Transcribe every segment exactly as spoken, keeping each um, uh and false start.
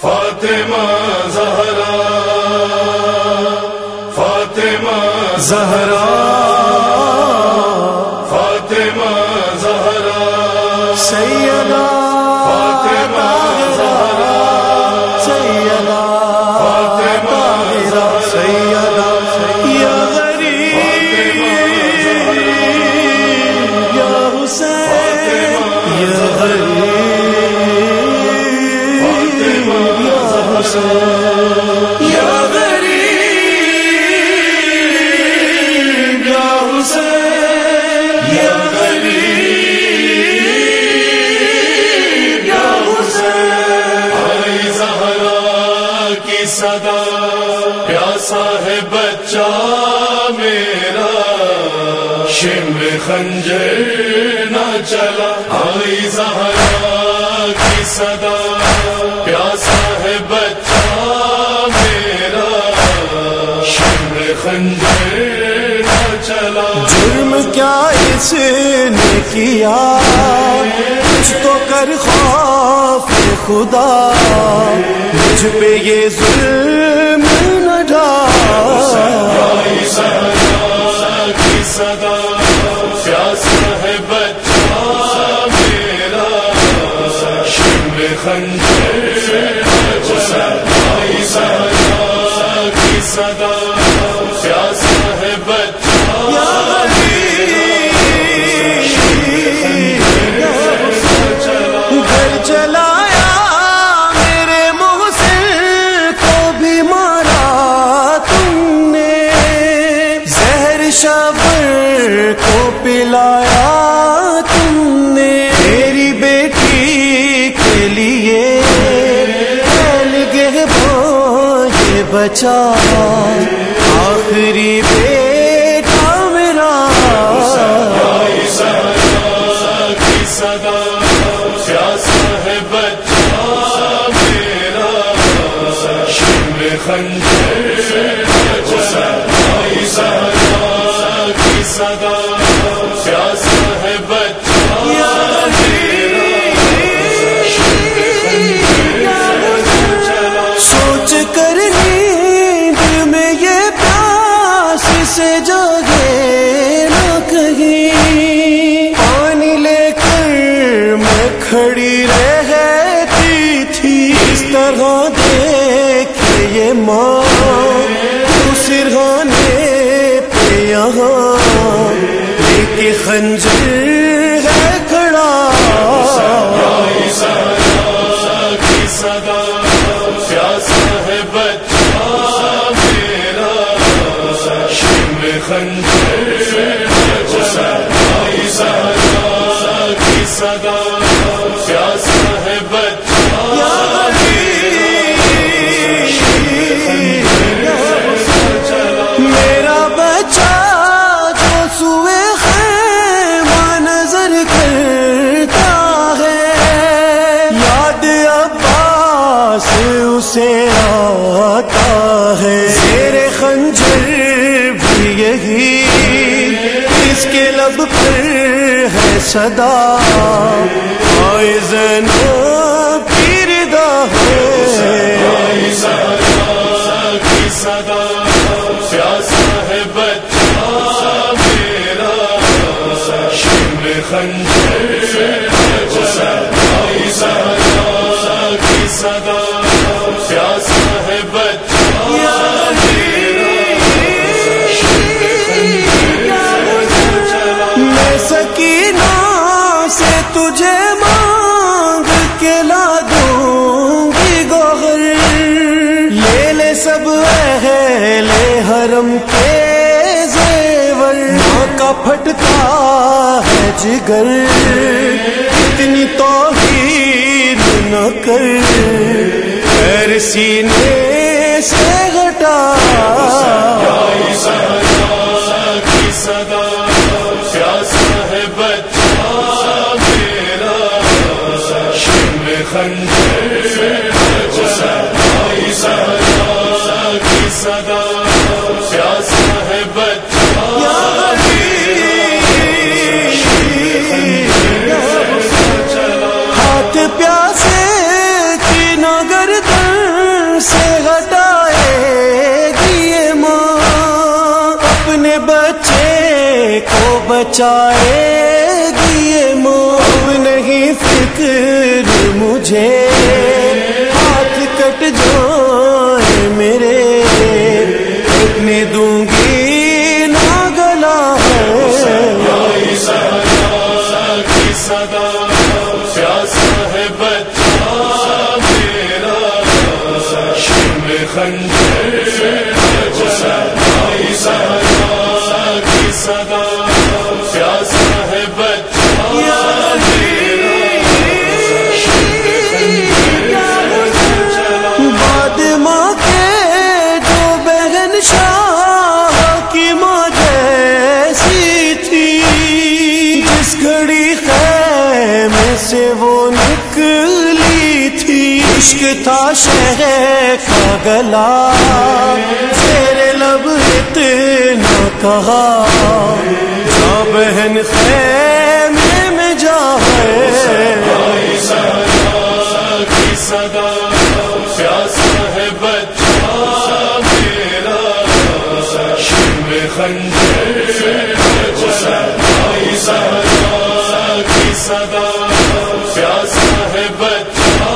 فاطمہ زہرا فاطمہ زہرا فاطمہ زہرا سیدہ فاطمہ زہرا سیدہ فاطمہ زہرا سیدہ یا غریب یا حسین یا غریب یا حسین یا غریب یا حسین یا غریب یا حسین آئی زہرا کی صدا پیاسا ہے بچہ میرا شمر خنجر نہ چلا آئی زہرا کی صدا پیاسا ہے بچہ میرا شمر خنجر نہ چلا جرم کیا اس نے کیا کچھ تو کر خوف خدا مجھ پہ یہ ظلم نہ ڈال آئی زہرا کی صدا پیاسا ہے بچہ میرا شمر خنجر نہ چلا آئی زہرا کی صدا پیاسا ہے بچہ گھر چلایا میرے محسن کو بھی مارا تم نے زہر شبر کو پلایا تم نے میری بیٹی کے لیے نگہباں یہ بچا آخری بیٹا میرا آئی زہرا کی صدا پیاسا ہے بچہ میرا شمر خنجر نہ چلا آئی زہرا کی صدا پیاسا ہے بچہ سوچ کر نیند میں یہ پیاس سے جاگے نہ کہیں پانی لے کر میں کھڑی رہتی تھی اس طرح دیکھے یہ ماں سرہانے پہ یہاں لے کے خنجر ہے کھڑا آئی زہرا کی صدا پیاسا ہے بچہ میرا شمر خنجر نہ چلا آئی زہرا کی صدا پیاسا ہے بچہ میرا بچہ جو سوئے خیمہ نظر کرتا ہے یاد عباس اسے آتا ہے زیر خنجر بھی یہی اس کے لب پر ہے صدا آئے زینب کی رضا ہے آئی زہرا کی صدا پیاسا ہے بچہ میرا شمر خنجر نہ چلا آئی زہرا کی صدا پیاسا ہے بچہ میں سکینہ سے تجھے مانگ کے لا دوں گی گوہر لے لے سب اہل حرم کے زیور ماں کا پھٹتا ہے جگر اتنی توہین نہ کر پیر سینے سے ہٹا آئی زہرا کی صدا پیاسا ہے بچہ میرا شمر خنجر نہ چلا آئی زہرا کی صدا پیاسا ہے بچہ ہاتھ پیاسے کی نگر سے ہٹائے گی یہ ماں، اپنے بچے کو بچائے گی یہ ماں، اب نہیں فکر مجھے ہاتھ کٹ جائے میرے، دیکھنے دوں گی نہ گلا ہے صدا پیاسا ہے بچہ میرا، شم خنجر کی صدا پیاسا ہے بچہ بعد ماں کے جو بہن شاہ کی ماں جیسی تھی، جس گھڑی خیمے سے وہ نکلی تھی، عشق تھا شہر کا گلا تیرے لب اتنا کہا، جا بہن خیمے میں جا ہے کی صدا پیاسا ہے بچہ میرا، شم خنجر کی صدا پیاسا ہے بچہ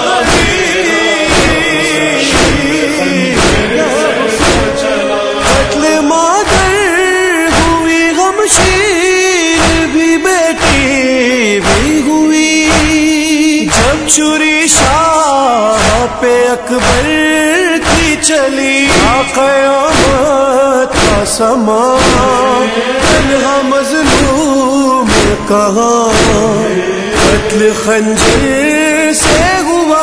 قتل مادر ہوئی غمشیر بھی بیٹی بھی ہوئی، جب چھری شاہ پہ اکبر کی چلی، قیامت کا سما تنہا مظلوم کہاں، قتل خنجر سے ہوا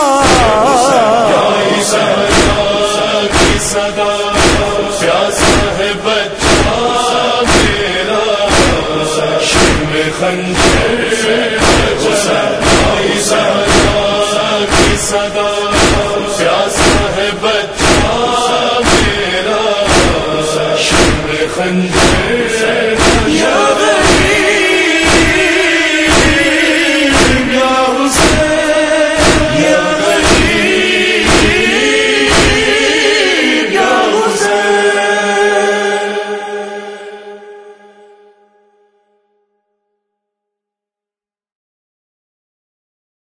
کی صدا پیاسا ہے بچہ میرا، شم خنجر کی صدا پیاسا ہے بچہ میرا، شم خنجر